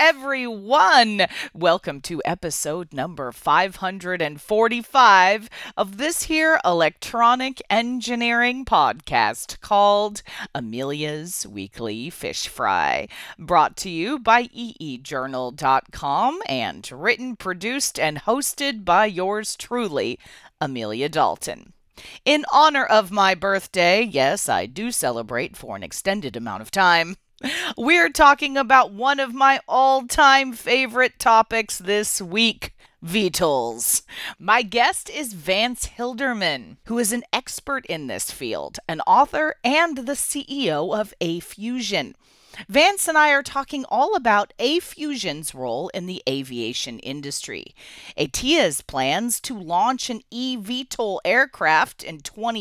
everyone. Welcome to episode number 545 of this here electronic engineering podcast called Amelia's Weekly Fish Fry. Brought to you by eejournal.com and written, produced, and hosted by yours truly, Amelia Dalton. In honor of my birthday, yes, I do celebrate for an extended amount of time. We're talking about one of my all-time favorite topics this week. VTOLs. My guest is Vance Hilderman, who is an expert in this field, an author, and the CEO of AFusion. Vance and I are talking all about AFusion's role in the aviation industry, ATIA's plans to launch an eVTOL aircraft in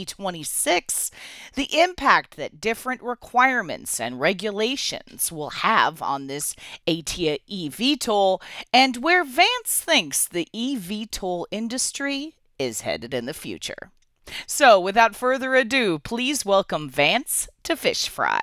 2026, the impact that different requirements and regulations will have on this ATIA eVTOL, and where Vance thinks the eVTOL industry is headed in the future. So, without further ado, please welcome Vance to Fish Fry.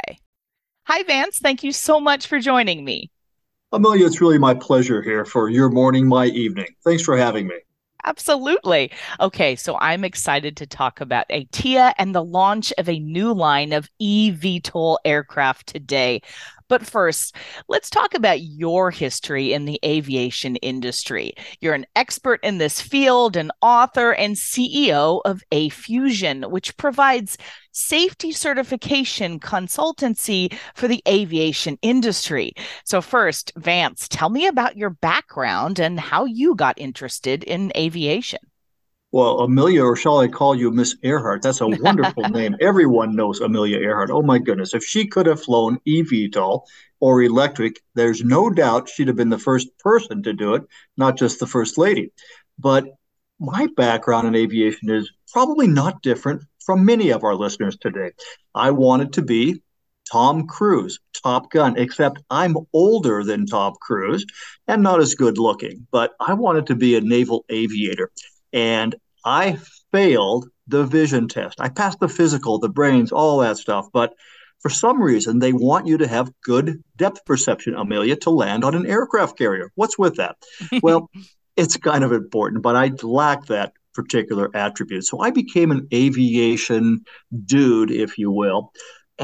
Hi, Vance. Thank you so much for joining me. Amelia, it's really my pleasure here for your morning, my evening. Thanks for having me. Absolutely. Okay, so I'm excited to talk about ATIA and the launch of a new line of eVTOL aircraft today. But first, let's talk about your history in the aviation industry. You're an expert in this field, an author and CEO of AFusion, which provides safety certification consultancy for the aviation industry. So first, Vance, tell me about your background and how you got interested in aviation. Well, Amelia, or shall I call you Miss Earhart? That's a wonderful name. Everyone knows Amelia Earhart. Oh my goodness. If she could have flown eVTOL or electric, there's no doubt she'd have been the first person to do it, not just the first lady. But my background in aviation is probably not different from many of our listeners today. I wanted to be Tom Cruise, Top Gun, except I'm older than Tom Cruise and not as good looking, but I wanted to be a naval aviator. And I failed the vision test. I passed the physical, the brains, all that stuff. But for some reason, they want you to have good depth perception, Amelia, to land on an aircraft carrier. What's with that? Well, it's kind of important, but I lack that particular attribute. So I became an aviation dude, if you will.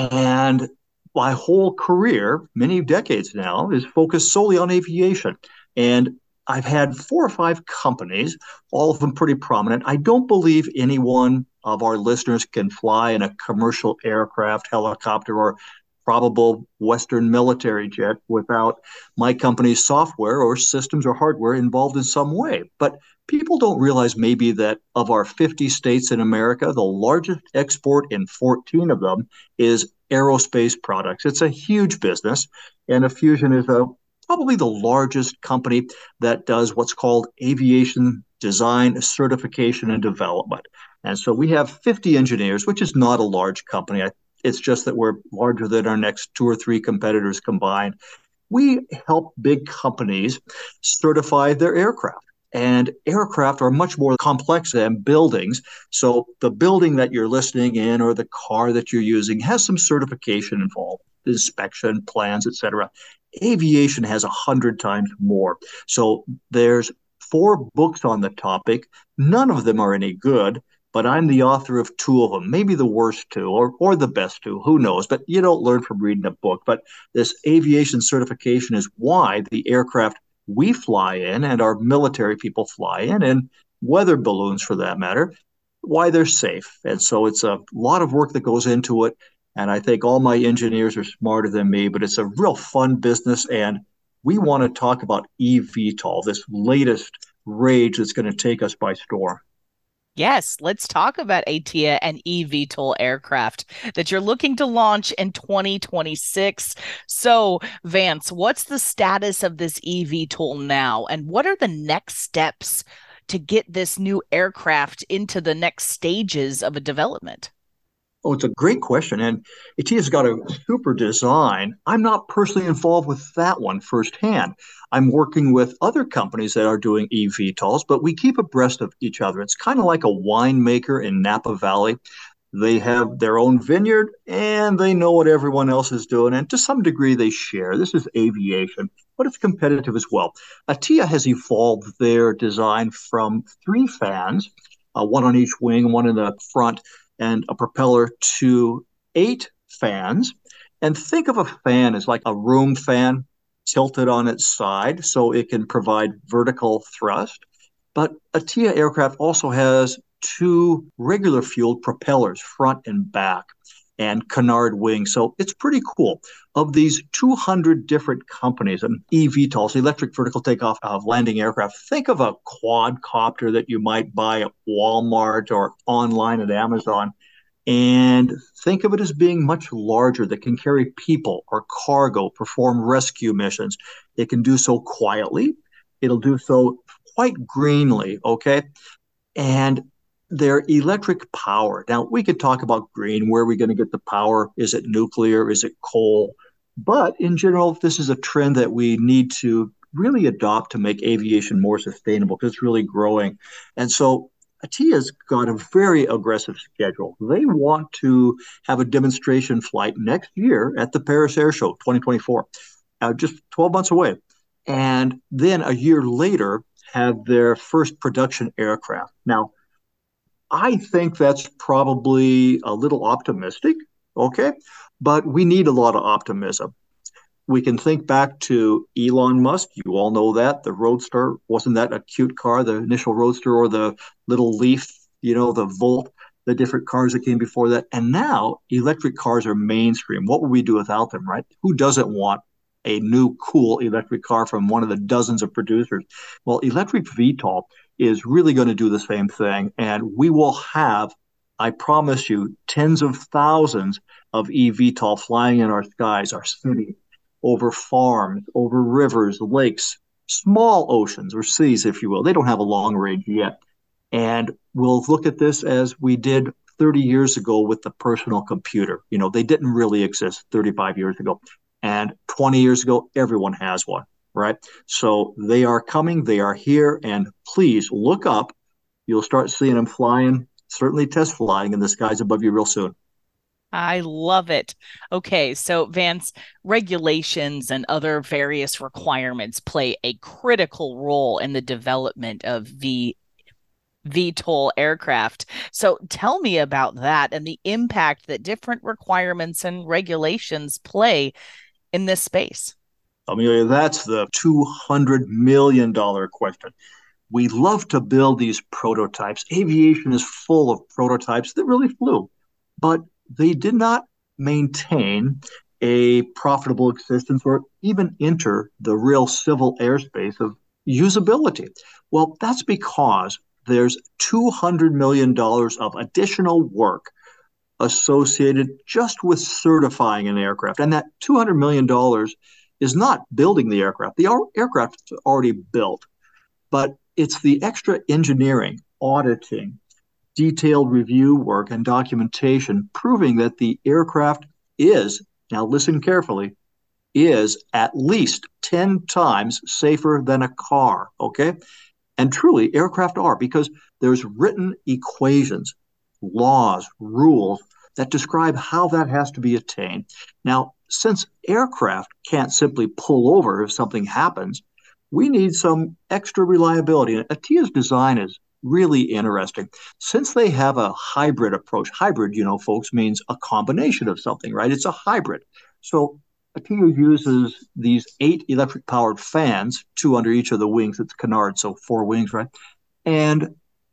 And my whole career, many decades now, is focused solely on aviation. And I've had 4 or 5 companies, all of them pretty prominent. I don't believe any one of our listeners can fly in a commercial aircraft, helicopter, or probable Western military jet without my company's software or systems or hardware involved in some way. But people don't realize maybe that of our 50 states in America, the largest export in 14 of them is aerospace products. It's a huge business, and AFusion is probably the largest company that does what's called aviation design, certification, and development. And so we have 50 engineers, which is not a large company. It's just that we're larger than our next 2 or 3 competitors combined. We help big companies certify their aircraft. And aircraft are much more complex than buildings. So the building that you're listening in or the car that you're using has some certification involved, inspection, plans, etc. Aviation has 100 times more. So there's 4 books on the topic. None of them are any good, but I'm the author of 2 of them, maybe the worst 2 or the best 2, who knows? But you don't learn from reading a book. But this aviation certification is why the aircraft we fly in and our military people fly in, and weather balloons for that matter, why they're safe. And so it's a lot of work that goes into it. And I think all my engineers are smarter than me, but it's a real fun business. And we want to talk about eVTOL, this latest rage that's going to take us by storm. Yes, let's talk about ATIA and eVTOL aircraft that you're looking to launch in 2026. So, Vance, what's the status of this eVTOL now, and what are the next steps to get this new aircraft into the next stages of a development? Oh, it's a great question. And ATIA's got a super design. I'm not personally involved with that one firsthand. I'm working with other companies that are doing eVTOLs, but we keep abreast of each other. It's kind of like a winemaker in Napa Valley They have their own vineyard and they know what everyone else is doing. And to some degree, they share. This is aviation, but it's competitive as well. ATIA has evolved their design from three fans, one on each wing, one in the front, and a propeller, to eight fans. And think of a fan as like a room fan tilted on its side so it can provide vertical thrust. But ATIA aircraft also has two regular fueled propellers, front and back, and canard wings. So it's pretty cool. Of these 200 different companies, and eVTOLs, electric vertical takeoff of landing aircraft, think of a quadcopter that you might buy at Walmart or online at Amazon. And think of it as being much larger, that can carry people or cargo, perform rescue missions. It can do so quietly. It'll do so quite greenly, okay? And they're electric power. Now, we could talk about green. Where are we going to get the power? Is it nuclear? Is it coal? But in general, this is a trend that we need to really adopt to make aviation more sustainable because it's really growing. And so ATIA's got a very aggressive schedule. They want to have a demonstration flight next year at the Paris Air Show 2024, just 12 months away. And then a year later, have their first production aircraft. Now, I think that's probably a little optimistic, okay? But we need a lot of optimism. We can think back to Elon Musk. You all know that. The Roadster, wasn't that a cute car, the initial Roadster, or the little Leaf, the Volt, the different cars that came before that. And now electric cars are mainstream. What would we do without them, right? Who doesn't want a new cool electric car from one of the dozens of producers? Well, electric VTOL is really going to do the same thing. And we will have, I promise you, tens of thousands of eVTOL flying in our skies, our cities, over farms, over rivers, lakes, small oceans or seas, if you will. They don't have a long range yet. And we'll look at this as we did 30 years ago with the personal computer. They didn't really exist 35 years ago. And 20 years ago, everyone has one, right? So they are coming, they are here, and please look up. You'll start seeing them flying, certainly test flying in the skies above you real soon. I love it. Okay, so Vance, regulations and other various requirements play a critical role in the development of VTOL aircraft. So tell me about that and the impact that different requirements and regulations play in this space. Amelia, that's the $200 million question. We love to build these prototypes. Aviation is full of prototypes that really flew, but they did not maintain a profitable existence or even enter the real civil airspace of usability. Well, that's because there's $200 million of additional work associated just with certifying an aircraft. And that $200 million is not building the aircraft. The aircraft is already built, but it's the extra engineering, auditing, detailed review work, and documentation proving that the aircraft is, now listen carefully, is at least 10 times safer than a car, okay? And truly, aircraft are, because there's written equations, laws, rules that describe how that has to be attained. Now, since aircraft can't simply pull over if something happens, we need some extra reliability. And ATIA's design is really interesting. Since they have a hybrid approach, hybrid, folks, means a combination of something, right? It's a hybrid. So ATIA uses these 8 electric powered fans, 2 under each of the wings. It's canard, so 4 wings, right? And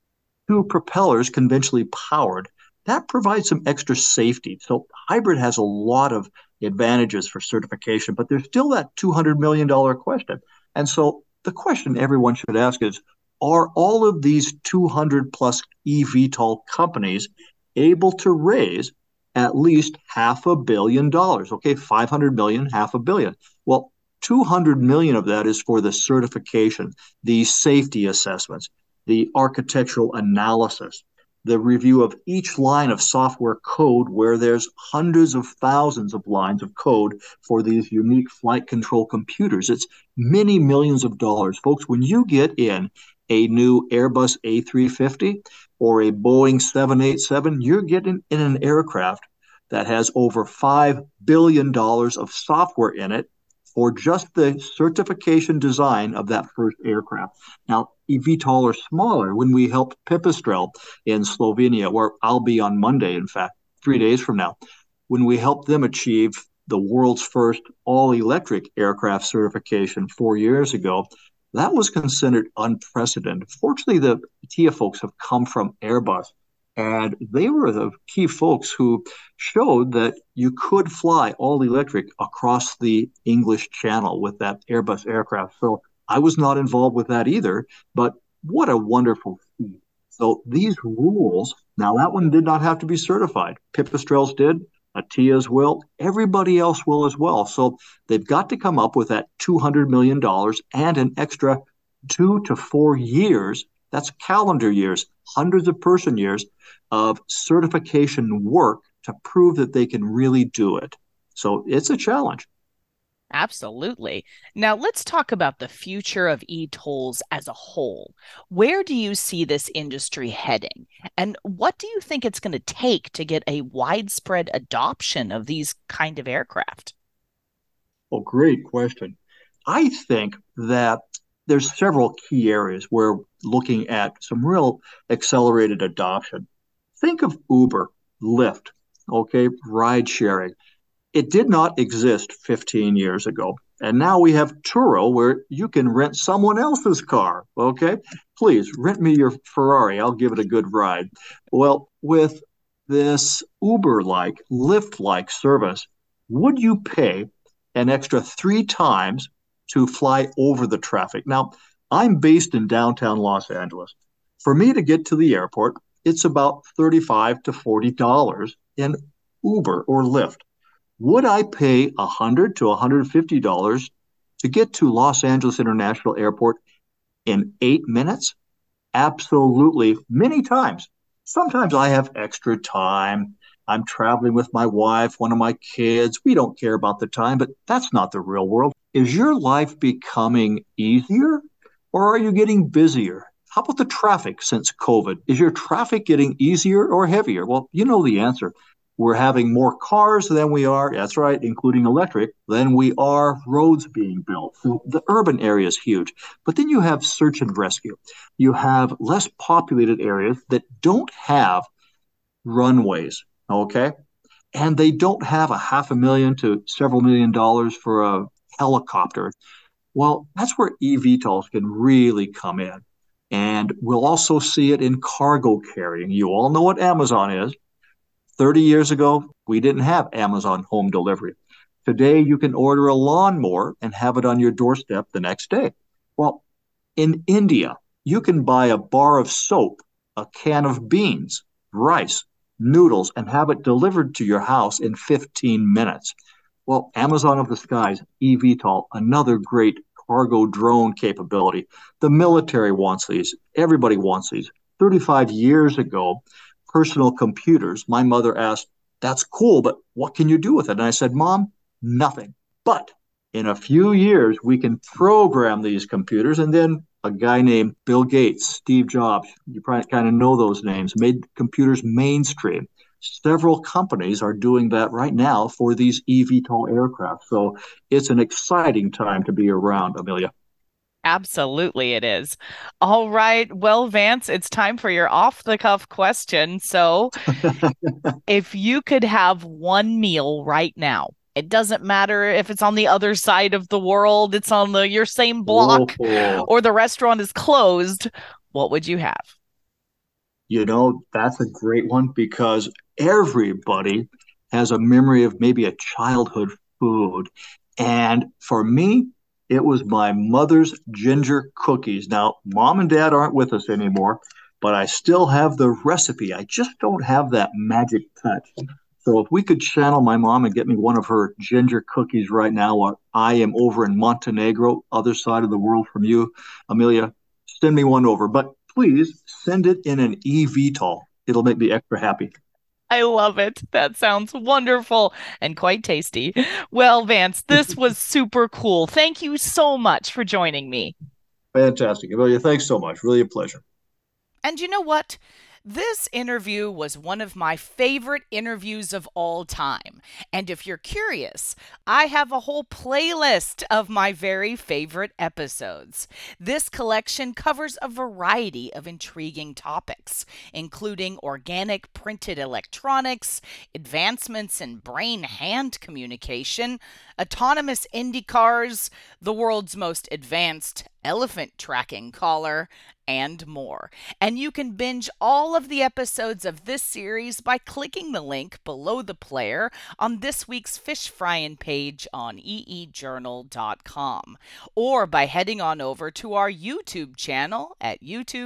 2 propellers conventionally powered. That provides some extra safety. So hybrid has a lot of advantages for certification, but there's still that $200 million question. And so the question everyone should ask is, are all of these 200 plus eVTOL companies able to raise at least $500 million? Okay, 500 million, $500 million. Well, 200 million of that is for the certification, the safety assessments, the architectural analysis, the review of each line of software code, where there's hundreds of thousands of lines of code for these unique flight control computers. It's many millions of dollars. Folks, when you get in a new Airbus A350 or a Boeing 787, you're getting in an aircraft that has over $5 billion of software in it for just the certification design of that first aircraft. Now, eVTOL are smaller. When we helped Pipistrel in Slovenia, where I'll be on Monday, in fact, 3 days from now, when we helped them achieve the world's first all electric aircraft certification 4 years ago, that was considered unprecedented. Fortunately, the TIA folks have come from Airbus, and they were the key folks who showed that you could fly all electric across the English Channel with that Airbus aircraft. So I was not involved with that either, but what a wonderful feat. So these rules, now that one did not have to be certified. Pipistrels did, Atias will, everybody else will as well. So they've got to come up with that $200 million and an extra 2 to 4 years. That's calendar years, hundreds of person years of certification work to prove that they can really do it. So it's a challenge. Absolutely. Now let's talk about the future of e-tolls as a whole. Where do you see this industry heading? And what do you think it's going to take to get a widespread adoption of these kind of aircraft? Oh, great question. I think that there's several key areas where looking at some real accelerated adoption. Think of Uber, Lyft, okay, ride sharing. It did not exist 15 years ago. And now we have Turo where you can rent someone else's car. Okay. Please rent me your Ferrari. I'll give it a good ride. Well, with this Uber like, Lyft like service, would you pay an extra 3 times to fly over the traffic? Now, I'm based in downtown Los Angeles. For me to get to the airport, it's about $35 to $40 in Uber or Lyft. Would I pay $100 to $150 to get to Los Angeles International Airport in 8 minutes? Absolutely, many times. Sometimes I have extra time. I'm traveling with my wife, one of my kids. We don't care about the time, but that's not the real world. Is your life becoming easier or are you getting busier? How about the traffic since COVID? Is your traffic getting easier or heavier? Well, you know the answer. We're having more cars than we are, that's right, including electric, than we are roads being built. So the urban area is huge. But then you have search and rescue. You have less populated areas that don't have runways, okay? And they don't have a $500,000 to several $1 million for a helicopter. Well, that's where eVTOLs can really come in. And we'll also see it in cargo carrying. You all know what Amazon is. 30 years ago, we didn't have Amazon home delivery. Today, you can order a lawnmower and have it on your doorstep the next day. Well, in India, you can buy a bar of soap, a can of beans, rice, noodles, and have it delivered to your house in 15 minutes. Well, Amazon of the Skies, eVTOL, another great cargo drone capability. The military wants these. Everybody wants these. 35 years ago, personal computers, my mother asked, that's cool, but what can you do with it? And I said, Mom, nothing. But in a few years, we can program these computers. And then a guy named Bill Gates, Steve Jobs, you probably kind of know those names, made computers mainstream. Several companies are doing that right now for these eVTOL aircraft. So it's an exciting time to be around, Amelia. Absolutely, it is. All right. Well, Vance, it's time for your off the cuff question. So, if you could have one meal right now, it doesn't matter if it's on the other side of the world, it's on your same block, Oh, or the restaurant is closed, what would you have? that's a great one because everybody has a memory of maybe a childhood food. And for me, it was my mother's ginger cookies. Now, mom and dad aren't with us anymore, but I still have the recipe. I just don't have that magic touch. So if we could channel my mom and get me one of her ginger cookies right now while I am over in Montenegro, other side of the world from you, Amelia, send me one over. But please send it in an eVTOL. It'll make me extra happy. I love it. That sounds wonderful and quite tasty. Well, Vance, this was super cool. Thank you so much for joining me. Fantastic. Amelia, thanks so much. Really a pleasure. And you know what? This interview was one of my favorite interviews of all time. And if you're curious, I have a whole playlist of my very favorite episodes. This collection covers a variety of intriguing topics, including organic printed electronics, advancements in brain hand communication, autonomous Indy cars, the world's most advanced elephant tracking collar, and more. And you can binge all of the episodes of this series by clicking the link below the player on this week's Fish Frying page on eejournal.com, or by heading on over to our YouTube channel at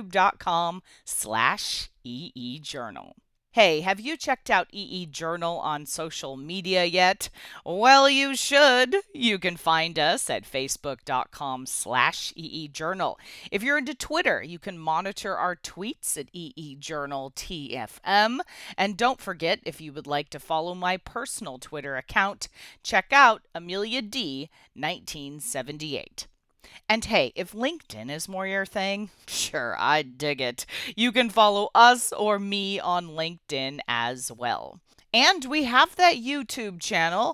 youtube.com/eejournal. Hey, have you checked out EE Journal on social media yet? Well, you should. You can find us at facebook.com/EE Journal. If you're into Twitter, you can monitor our tweets at EE Journal TFM. And don't forget, if you would like to follow my personal Twitter account, check out Amelia D 1978. And hey, if LinkedIn is more your thing, sure, I dig it. You can follow us or me on LinkedIn as well. And we have that YouTube channel,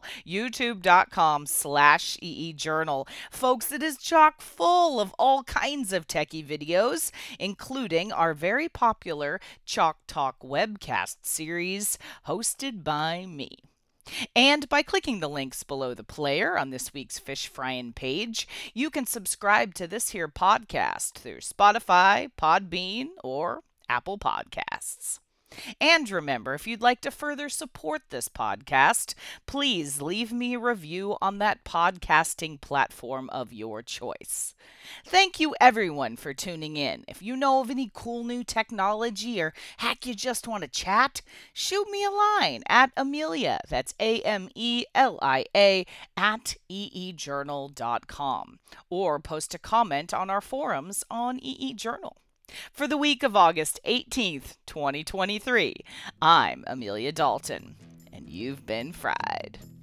youtube.com/EEJournal. Folks, it is chock full of all kinds of techie videos, including our very popular Chalk Talk webcast series hosted by me. And by clicking the links below the player on this week's Fish Frying page, you can subscribe to this here podcast through Spotify, Podbean, or Apple Podcasts. And remember, if you'd like to further support this podcast, please leave me a review on that podcasting platform of your choice. Thank you, everyone, for tuning in. If you know of any cool new technology or heck, you just want to chat, shoot me a line at Amelia, that's AMELIA, at eejournal.com, or post a comment on our forums on EE Journal. For the week of August 18th, 2023, I'm Amelia Dalton, and you've been fried.